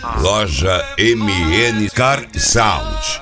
Loja MN Car Sound.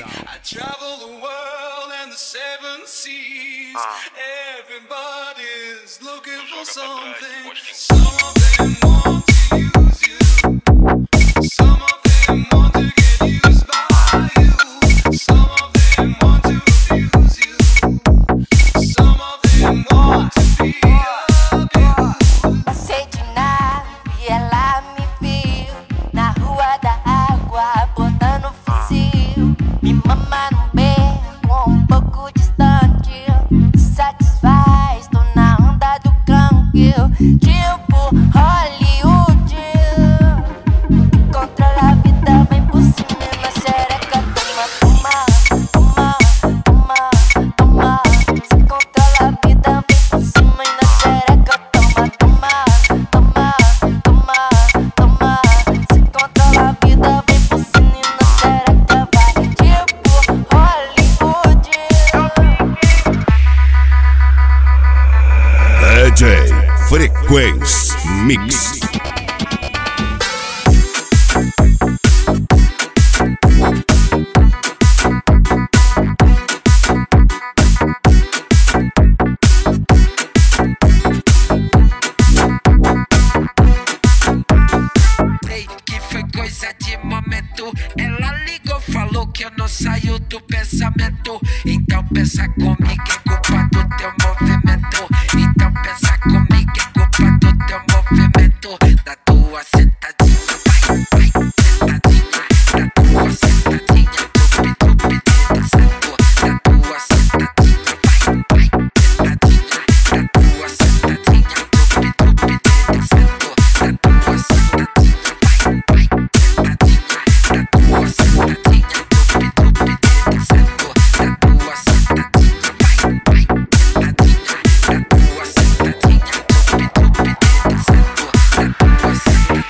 Everybody's looking for something. Some of them want to use you. Some of them want to get used by you. Some of them want to abuse you. Some of them want to be abused. Passei de nave e ela me viu na rua da água, botando fuzil. Me mama no beco, um pouco distante. Satisfaz, tô na onda do canque. Tipo Hollywood. Controla a vida, vem por cima na xereca. Toma, toma, toma, toma, toma. Se controla a vida, vem por cima na xereca. Toma, toma, toma, toma, toma. Se controla a vida, vem por cima na xereca. Vai tipo Hollywood. DJ Frequência Mix.